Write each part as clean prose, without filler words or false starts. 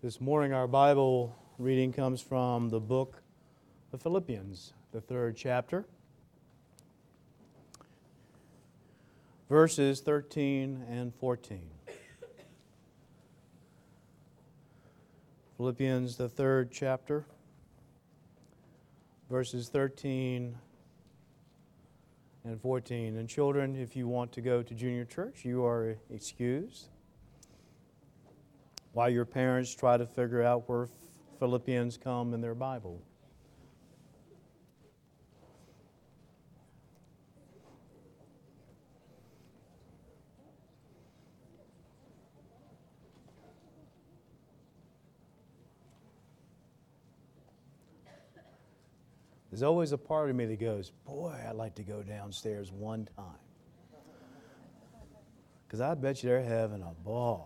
This morning our Bible reading comes from the book of Philippians, the 3rd chapter, verses 13 and 14. Philippians, the 3rd chapter, verses 13 and 14. And children, if you want to go to junior church, you are excused, while your parents try to figure out where Philippians come in their Bible. There's always a part of me that goes, boy, I'd like to go downstairs one time. Because I bet you they're having a ball.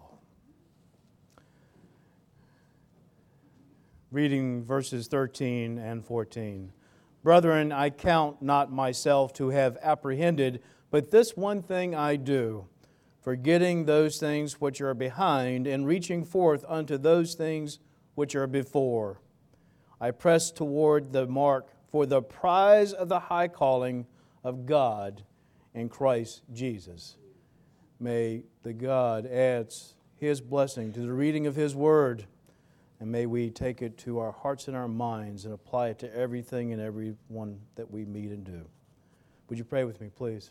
Reading verses 13 and 14. Brethren, I count not myself to have apprehended, but this one thing I do, forgetting those things which are behind, and reaching forth unto those things which are before. I press toward the mark for the prize of the high calling of God in Christ Jesus. May the God add His blessing to the reading of His Word, and may we take it to our hearts and our minds and apply it to everything and everyone that we meet and do. Would you pray with me, please?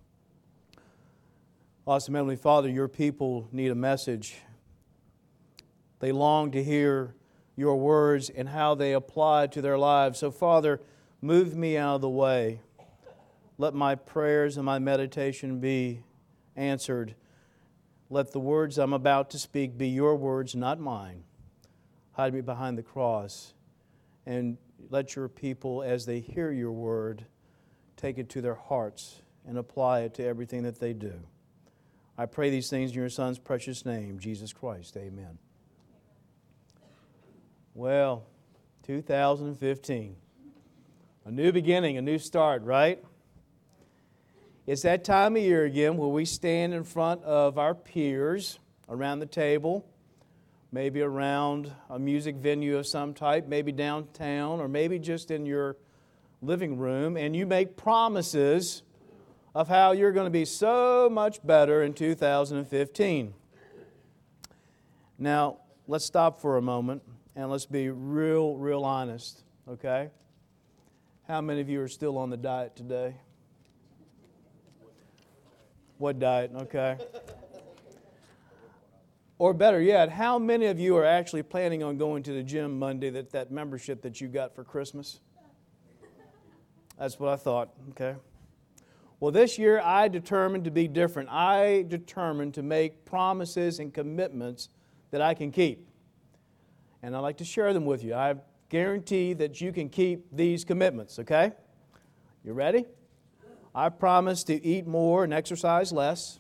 Awesome Heavenly Father, your people need a message. They long to hear your words and how they apply to their lives. So, Father, move me out of the way. Let my prayers and my meditation be answered. Let the words I'm about to speak be your words, not mine. Hide me behind the cross, and let your people, as they hear your word, take it to their hearts and apply it to everything that they do. I pray these things in your Son's precious name, Jesus Christ. Amen. Well, 2015. A new beginning, a new start, right? It's that time of year again where we stand in front of our peers around the table, maybe around a music venue of some type, maybe downtown, or maybe just in your living room, and you make promises of how you're going to be so much better in 2015. Now, let's stop for a moment, and let's be real honest, okay? How many of you are still on the diet today? What diet? Okay. Or better yet, how many of you are actually planning on going to the gym Monday, that membership that you got for Christmas? That's what I thought, okay. Well, this year I determined to be different. I determined to make promises and commitments that I can keep. And I'd like to share them with you. I guarantee that you can keep these commitments, okay? You ready? I promise to eat more and exercise less.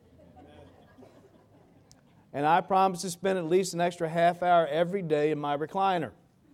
And I promise to spend at least an extra half hour every day in my recliner.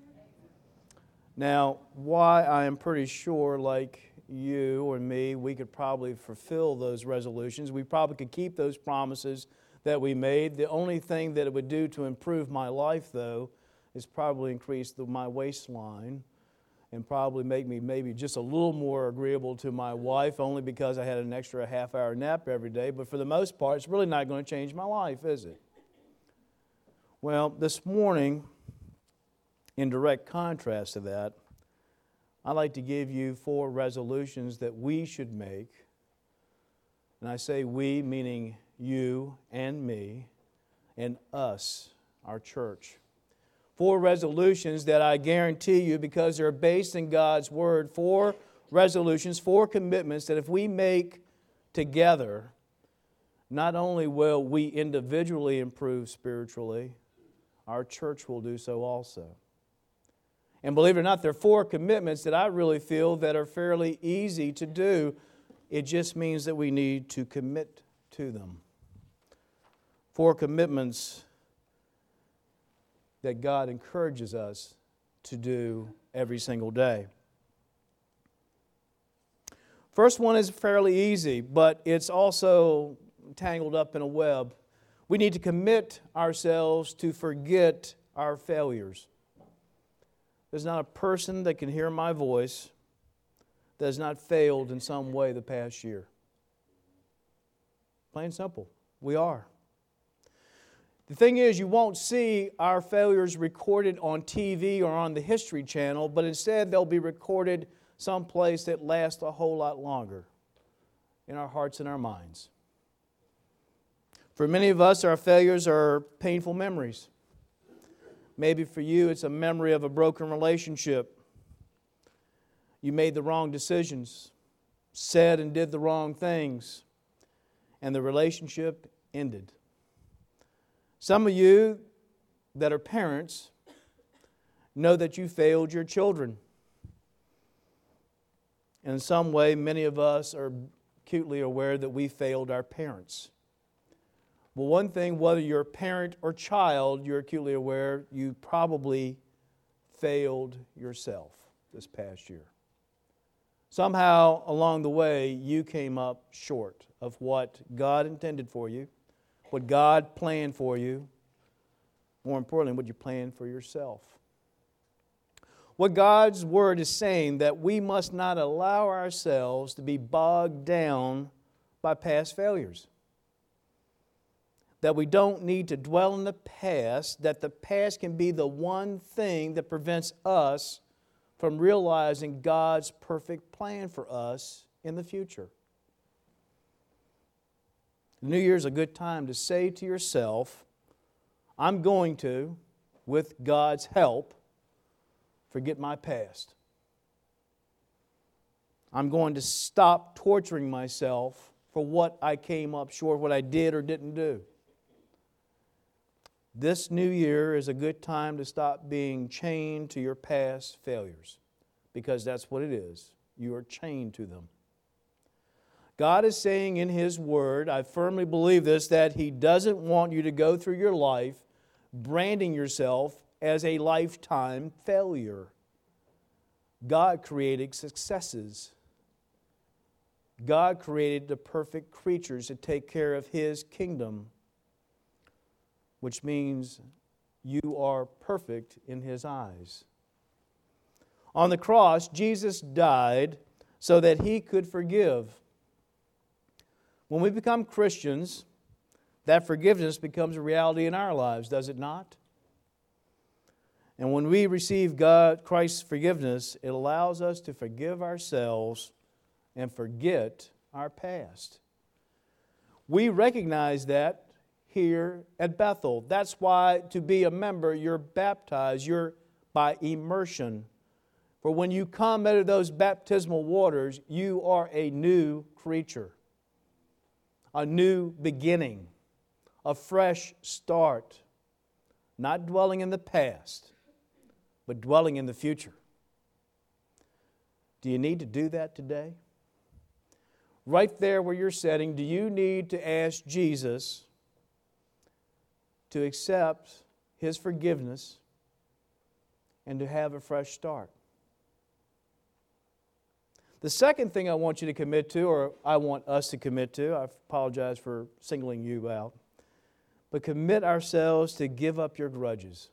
Now, why I am pretty sure, like you or me, we could probably fulfill those resolutions. We probably could keep those promises that we made. The only thing that it would do to improve my life, though, is probably increase my waistline and probably make me maybe just a little more agreeable to my wife, only because I had an extra half-hour nap every day. But for the most part, it's really not going to change my life, is it? Well, this morning, in direct contrast to that, I'd like to give you 4 resolutions that we should make. And I say we, meaning you and me and us, our church. 4 resolutions that I guarantee you, because they're based in God's Word, 4 resolutions, 4 commitments that if we make together, not only will we individually improve spiritually, our church will do so also. And believe it or not, there are 4 commitments that I really feel that are fairly easy to do. It just means that we need to commit to them. 4 commitments that God encourages us to do every single day. First one is fairly easy, but it's also tangled up in a web. We need to commit ourselves to forget our failures. There's not a person that can hear my voice that has not failed in some way the past year. Plain and simple. We are. The thing is, you won't see our failures recorded on TV or on the History Channel, but instead they'll be recorded someplace that lasts a whole lot longer, in our hearts and our minds. For many of us, our failures are painful memories. Maybe for you, it's a memory of a broken relationship. You made the wrong decisions, said and did the wrong things, and the relationship ended. Some of you that are parents know that you failed your children. And in some way, many of us are acutely aware that we failed our parents. Well, one thing, whether you're a parent or child, you're acutely aware you probably failed yourself this past year. Somehow along the way, you came up short of what God intended for you, what God planned for you, more importantly, what you planned for yourself. What God's Word is saying, that we must not allow ourselves to be bogged down by past failures. That we don't need to dwell in the past, that the past can be the one thing that prevents us from realizing God's perfect plan for us in the future. The New Year is a good time to say to yourself, I'm going to, with God's help, forget my past. I'm going to stop torturing myself for what I came up short, what I did or didn't do. This new year is a good time to stop being chained to your past failures, because that's what it is. You are chained to them. God is saying in His Word, I firmly believe this, that He doesn't want you to go through your life branding yourself as a lifetime failure. God created successes. God created the perfect creatures to take care of His kingdom, which means you are perfect in His eyes. On the cross, Jesus died so that He could forgive. When we become Christians, that forgiveness becomes a reality in our lives, does it not? And when we receive Christ's forgiveness, it allows us to forgive ourselves and forget our past. We recognize that here at Bethel. That's why to be a member, you're baptized. You're by immersion. For when you come out of those baptismal waters, you are a new creature. A new beginning. A fresh start. Not dwelling in the past, but dwelling in the future. Do you need to do that today? Right there where you're sitting, do you need to ask Jesus to accept His forgiveness and to have a fresh start? The second thing I want you to commit to, or I want us to commit to, I apologize for singling you out, but commit ourselves to give up your grudges.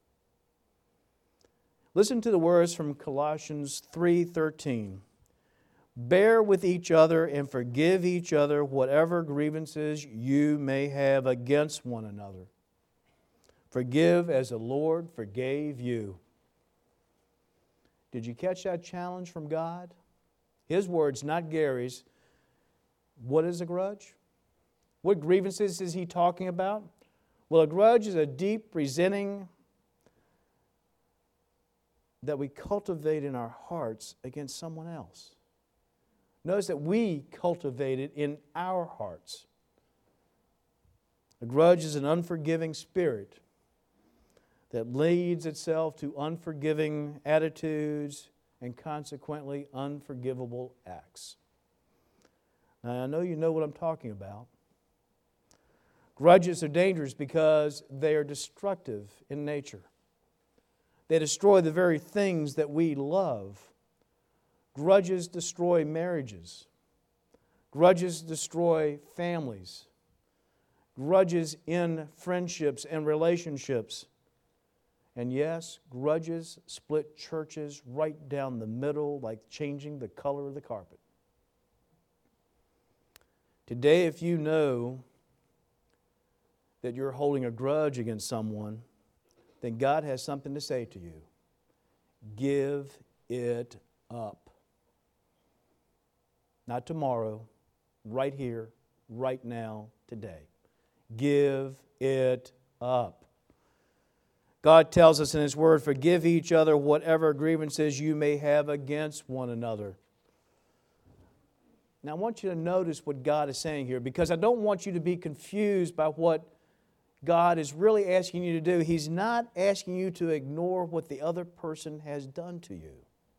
Listen to the words from Colossians 3:13. Bear with each other and forgive each other whatever grievances you may have against one another. Forgive as the Lord forgave you. Did you catch that challenge from God? His words, not Gary's. What is a grudge? What grievances is He talking about? Well, a grudge is a deep resenting that we cultivate in our hearts against someone else. Notice that we cultivate it in our hearts. A grudge is an unforgiving spirit that leads itself to unforgiving attitudes and consequently unforgivable acts. Now, I know you know what I'm talking about. Grudges are dangerous because they are destructive in nature. They destroy the very things that we love. Grudges destroy marriages. Grudges destroy families. Grudges end friendships and relationships. And yes, grudges split churches right down the middle, like changing the color of the carpet. Today, if you know that you're holding a grudge against someone, then God has something to say to you. Give it up. Not tomorrow, right here, right now, today. Give it up. God tells us in His Word, forgive each other whatever grievances you may have against one another. Now I want you to notice what God is saying here, because I don't want you to be confused by what God is really asking you to do. He's not asking you to ignore what the other person has done to you.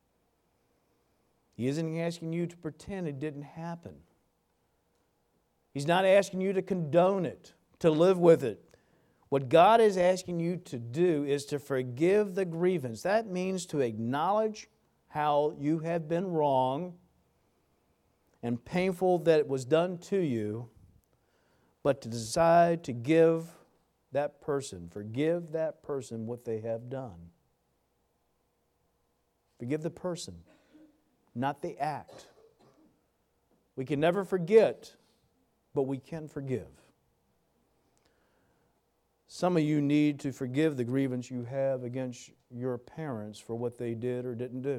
He isn't asking you to pretend it didn't happen. He's not asking you to condone it, to live with it. What God is asking you to do is to forgive the grievance. That means to acknowledge how you have been wrong and painful that it was done to you, but to decide to forgive that person what they have done. Forgive the person, not the act. We can never forget, but we can forgive. Some of you need to forgive the grievance you have against your parents for what they did or didn't do.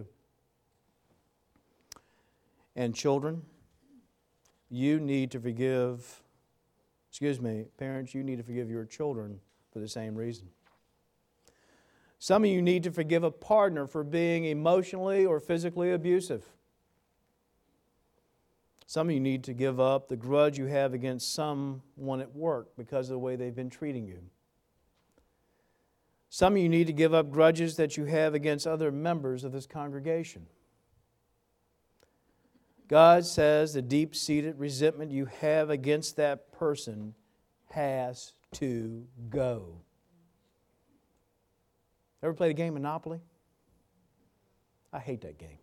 And children, you need to forgive, parents, you need to forgive your children for the same reason. Some of you need to forgive a partner for being emotionally or physically abusive. Some of you need to give up the grudge you have against someone at work because of the way they've been treating you. Some of you need to give up grudges that you have against other members of this congregation. God says the deep-seated resentment you have against that person has to go. Ever played a game Monopoly? I hate that game.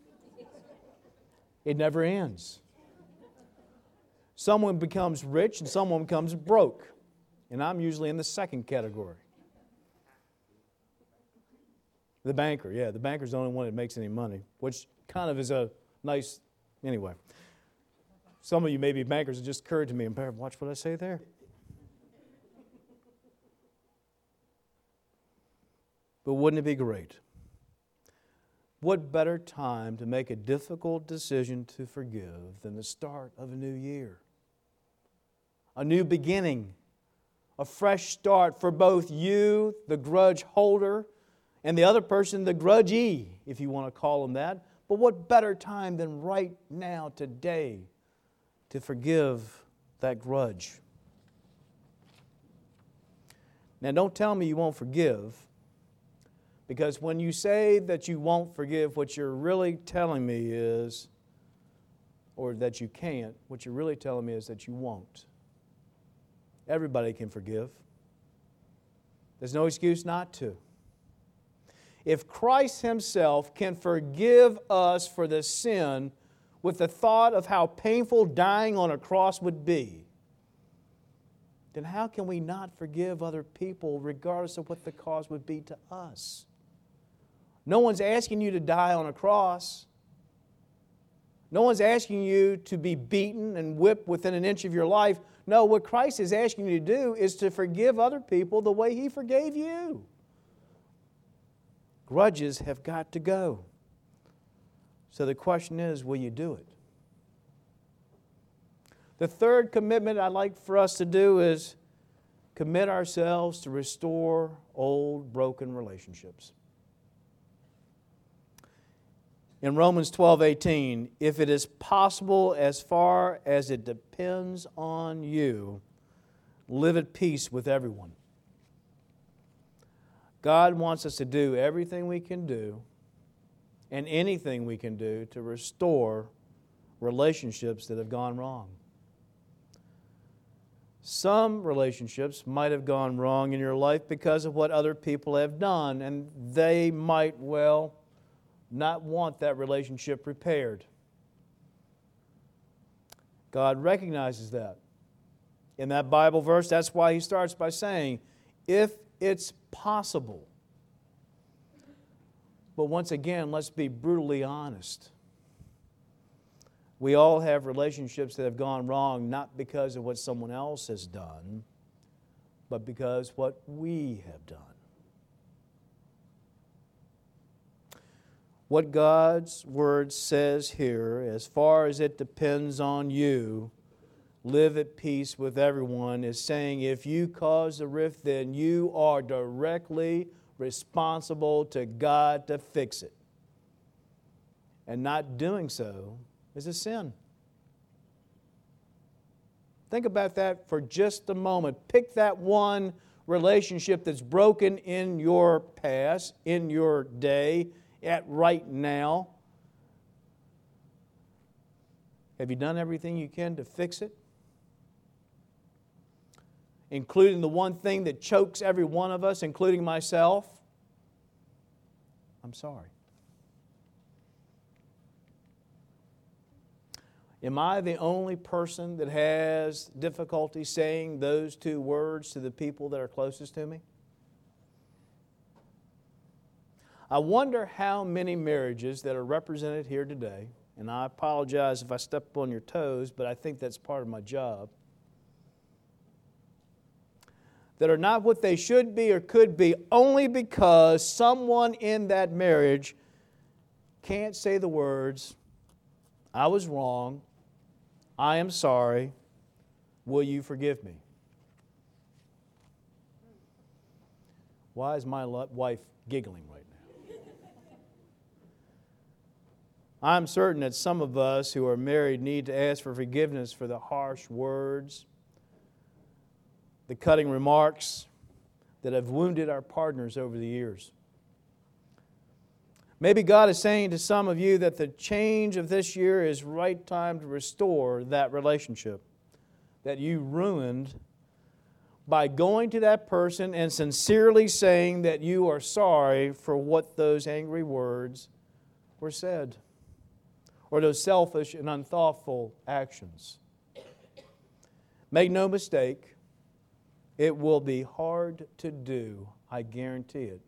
It never ends. Someone becomes rich and someone becomes broke. And I'm usually in the second category. The banker, the banker's the only one that makes any money, which kind of is a nice, anyway. Some of you may be bankers. It just occurred to me, and watch what I say there. But wouldn't it be great? What better time to make a difficult decision to forgive than the start of a new year? A new beginning, a fresh start for both you, the grudge holder, and the other person, the grudgee, if you want to call them that. But what better time than right now, today, to forgive that grudge? Now, don't tell me you won't forgive, because when you say that you won't forgive, what you're really telling me is, or that you can't, what you're really telling me is that you won't. Everybody can forgive. There's no excuse not to. If Christ Himself can forgive us for the sin with the thought of how painful dying on a cross would be, then how can we not forgive other people regardless of what the cause would be to us? No one's asking you to die on a cross. No one's asking you to be beaten and whipped within an inch of your life. No, what Christ is asking you to do is to forgive other people the way He forgave you. Grudges have got to go. So the question is, will you do it? The third commitment I'd like for us to do is commit ourselves to restore old, broken relationships. In Romans 12:18, if it is possible, as far as it depends on you, live at peace with everyone. God wants us to do everything we can do and anything we can do to restore relationships that have gone wrong. Some relationships might have gone wrong in your life because of what other people have done, and they might well not want that relationship repaired. God recognizes that. In that Bible verse, that's why He starts by saying, if it's possible. But once again, let's be brutally honest. We all have relationships that have gone wrong, not because of what someone else has done, but because what we have done. What God's Word says here, as far as it depends on you, live at peace with everyone, is saying if you cause a rift, then you are directly responsible to God to fix it. And not doing so is a sin. Think about that for just a moment. Pick that one relationship that's broken in your past, in your day, at right now. Have you done everything you can to fix it? Including the one thing that chokes every one of us, including myself? I'm sorry. Am I the only person that has difficulty saying those two words to the people that are closest to me? I wonder how many marriages that are represented here today, and I apologize if I step on your toes, but I think that's part of my job, that are not what they should be or could be only because someone in that marriage can't say the words, I was wrong, I am sorry, will you forgive me? Why is my wife giggling right now? I'm certain that some of us who are married need to ask for forgiveness for the harsh words, the cutting remarks that have wounded our partners over the years. Maybe God is saying to some of you that the change of this year is right time to restore that relationship that you ruined by going to that person and sincerely saying that you are sorry for what those angry words were said, or those selfish and unthoughtful actions. Make no mistake, it will be hard to do, I guarantee it.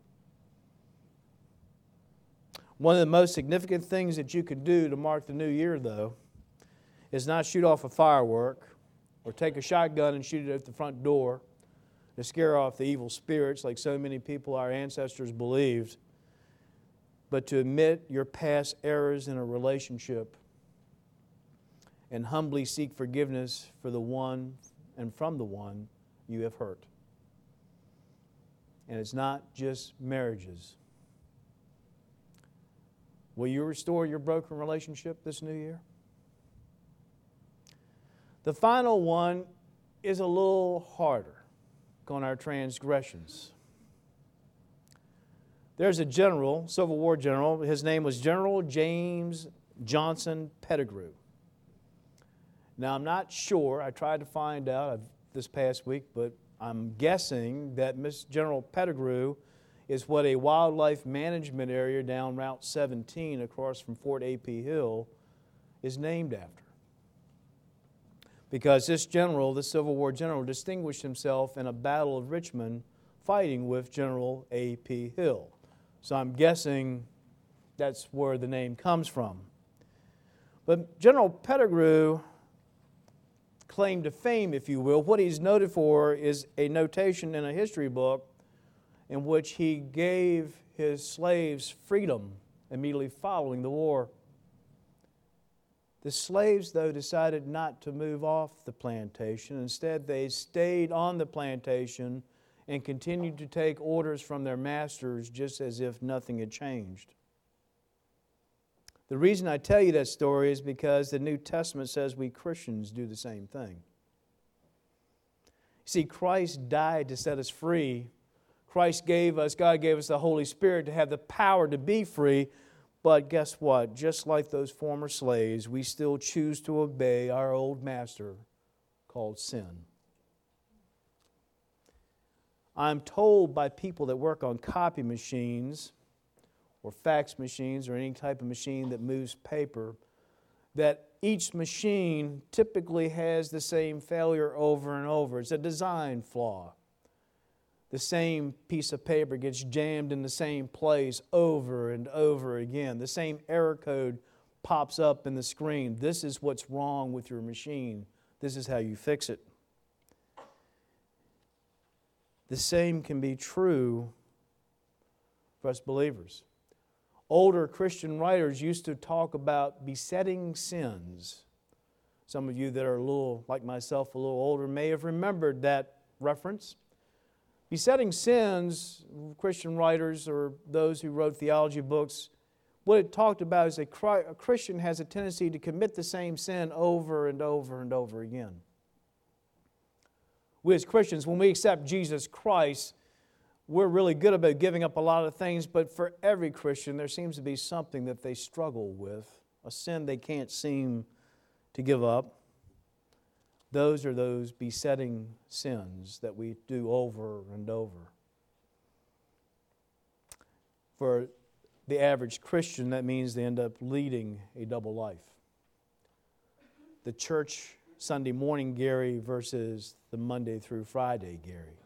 One of the most significant things that you can do to mark the new year, though, is not shoot off a firework or take a shotgun and shoot it at the front door to scare off the evil spirits like so many people, our ancestors, believed, but to admit your past errors in a relationship and humbly seek forgiveness for the one and from the one you have hurt. And it's not just marriages. Will you restore your broken relationship this new year? The final one is a little harder on our transgressions. There's a general, Civil War general, his name was General James Johnson Pettigrew. Now, I'm not sure, I tried to find out this past week, but I'm guessing that General Pettigrew is what a wildlife management area down Route 17 across from Fort A.P. Hill is named after. Because this general, the Civil War general, distinguished himself in a battle of Richmond fighting with General A.P. Hill. So I'm guessing that's where the name comes from. But General Pettigrew claim to fame, if you will, what he's noted for is a notation in a history book in which he gave his slaves freedom immediately following the war. The slaves, though, decided not to move off the plantation. Instead, they stayed on the plantation and continued to take orders from their masters just as if nothing had changed. The reason I tell you that story is because the New Testament says we Christians do the same thing. See, Christ died to set us free. God gave us the Holy Spirit to have the power to be free. But guess what? Just like those former slaves, we still choose to obey our old master called sin. I'm told by people that work on copy machines or fax machines or any type of machine that moves paper that each machine typically has the same failure over and over. It's a design flaw. the same piece of paper gets jammed in the same place over and over again. The same error code pops up in the screen. This is what's wrong with your machine. This is how you fix it. The same can be true for us believers. Older Christian writers used to talk about besetting sins. Some of you that are a little, like myself, a little older may have remembered that reference. Besetting sins, Christian writers or those who wrote theology books, what it talked about is a Christian has a tendency to commit the same sin over and over and over again. We as Christians, when we accept Jesus Christ, we're really good about giving up a lot of things, but for every Christian, there seems to be something that they struggle with, a sin they can't seem to give up. Those are those besetting sins that we do over and over. For the average Christian, that means they end up leading a double life. The church Sunday morning Gary versus the Monday through Friday Gary.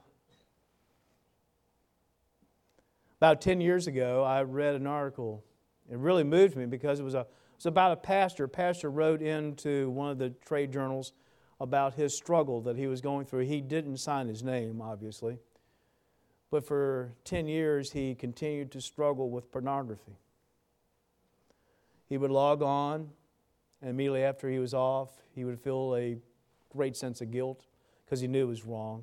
About 10 years ago, I read an article. It really moved me because it was about a pastor. A pastor wrote into one of the trade journals about his struggle that he was going through. He didn't sign his name, obviously. But for 10 years, he continued to struggle with pornography. He would log on, and immediately after he was off, he would feel a great sense of guilt because he knew it was wrong.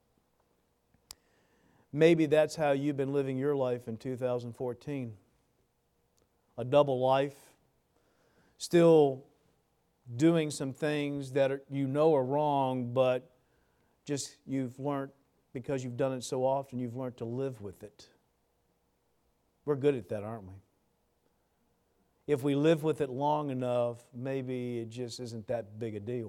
Maybe that's how you've been living your life in 2014. A double life. Still doing some things that you know are wrong, but just you've learned, because you've done it so often, you've learned to live with it. We're good at that, aren't we? If we live with it long enough, maybe it just isn't that big a deal.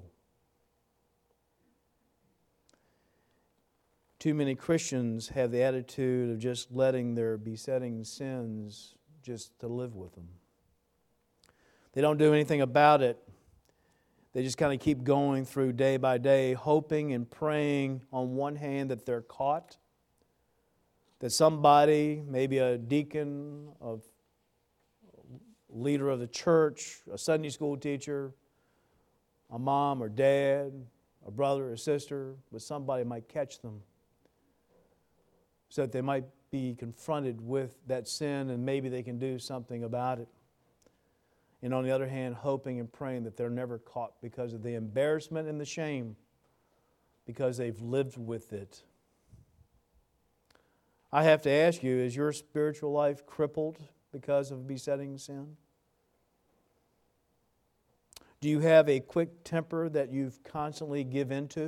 Too many Christians have the attitude of just letting their besetting sins just to live with them. They don't do anything about it. They just kind of keep going through day by day, hoping and praying on one hand that they're caught, that somebody, maybe a deacon, a leader of the church, a Sunday school teacher, a mom or dad, a brother or sister, but somebody might catch them so that they might be confronted with that sin and maybe they can do something about it. And on the other hand, hoping and praying that they're never caught because of the embarrassment and the shame, because they've lived with it. I have to ask you, is your spiritual life crippled because of besetting sin? Do you have a quick temper that you've constantly give into?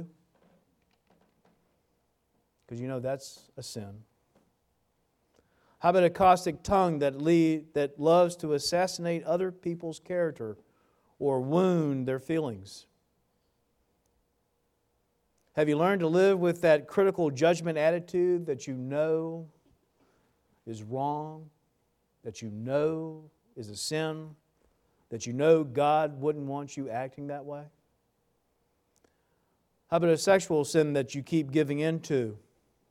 Because you know that's a sin. How about a caustic tongue that loves to assassinate other people's character or wound their feelings? Have you learned to live with that critical judgment attitude that you know is wrong, that you know is a sin, that you know God wouldn't want you acting that way? How about a sexual sin that you keep giving into?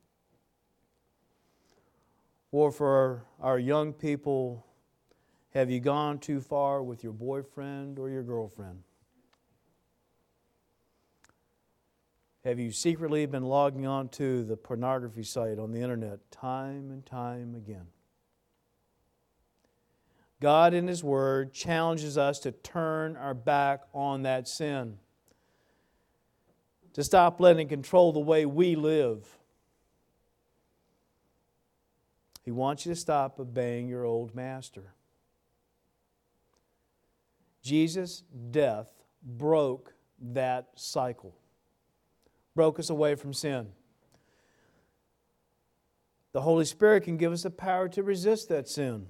Or for our young people, have you gone too far with your boyfriend or your girlfriend? Have you secretly been logging on to the pornography site on the internet time and time again? God in His Word challenges us to turn our back on that sin, to stop letting it control the way we live. He wants you to stop obeying your old master. Jesus' death broke that cycle, broke us away from sin. The Holy Spirit can give us the power to resist that sin.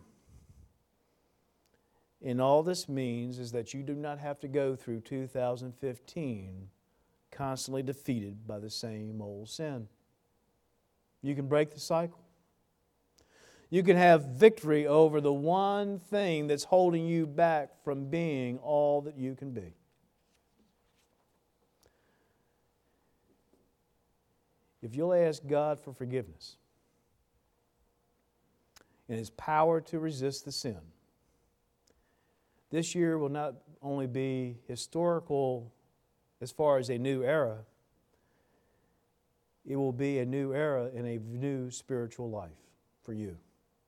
And all this means is that you do not have to go through 2015 constantly defeated by the same old sin. You can break the cycle. You can have victory over the one thing that's holding you back from being all that you can be. if you'll ask God for forgiveness and His power to resist the sin, this year will not only be historical as far as a new era, it will be a new era in a new spiritual life for you.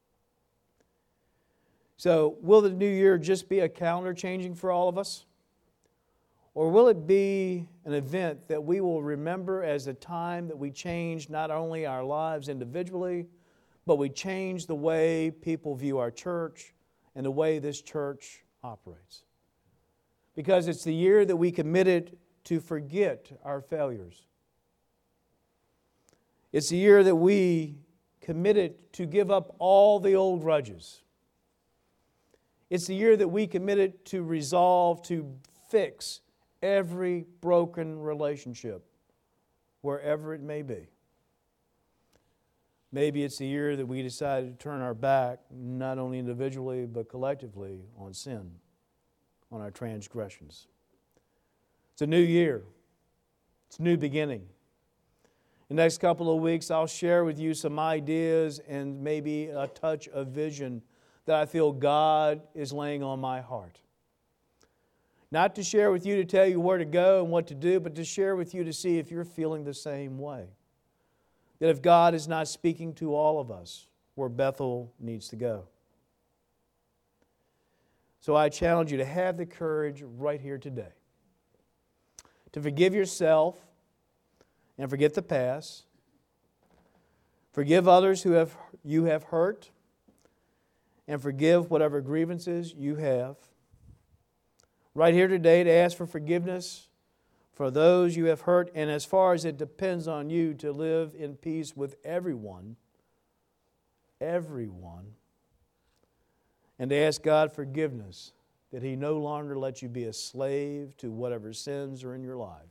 So, will the new year just be a calendar changing for all of us? Or will it be an event that we will remember as a time that we change not only our lives individually, but we change the way people view our church and the way this church operates? Because it's the year that we committed to forget our failures. It's the year that we committed to give up all the old grudges. It's the year that we committed to resolve to fix every broken relationship, wherever it may be. Maybe it's the year that we decided to turn our back, not only individually, but collectively, on sin, on our transgressions. It's a new year. It's a new beginning. The next couple of weeks, I'll share with you some ideas and maybe a touch of vision that I feel God is laying on my heart. Not to share with you to tell you where to go and what to do, but to share with you to see if you're feeling the same way. That if God is not speaking to all of us where Bethel needs to go. So I challenge you to have the courage right here today to forgive yourself and forget the past. Forgive others who you have hurt, and forgive whatever grievances you have. Right here today to ask for forgiveness for those you have hurt, and as far as it depends on you, to live in peace with everyone, and to ask God forgiveness that He no longer lets you be a slave to whatever sins are in your life.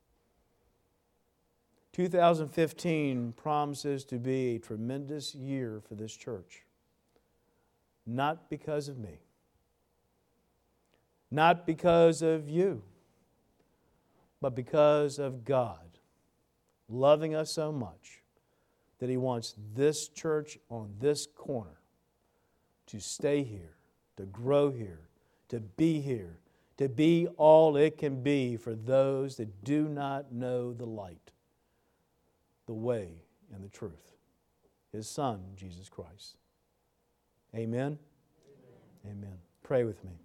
2015 promises to be a tremendous year for this church. Not because of me. Not because of you. But because of God loving us so much that He wants this church on this corner to stay here, to grow here, to be all it can be for those that do not know the light, the way, and the truth. His Son, Jesus Christ. Amen? Amen. Pray with me.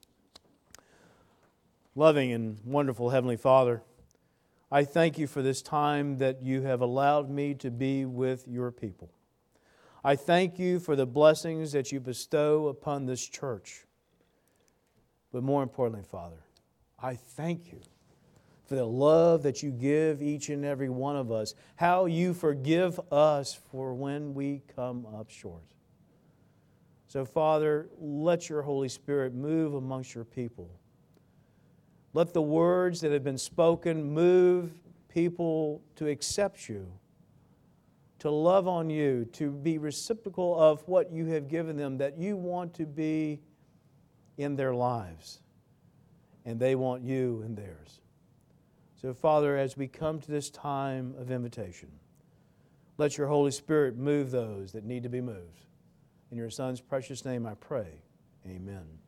Loving and wonderful Heavenly Father, I thank You for this time that You have allowed me to be with Your people. I thank You for the blessings that You bestow upon this church. But more importantly, Father, I thank You for the love that You give each and every one of us, how You forgive us for when we come up short. So, Father, let Your Holy Spirit move amongst Your people. Let the words that have been spoken move people to accept You, to love on You, to be reciprocal of what You have given them, that You want to be in their lives, and they want You in theirs. So, Father, as we come to this time of invitation, let Your Holy Spirit move those that need to be moved. In Your Son's precious name I pray. Amen.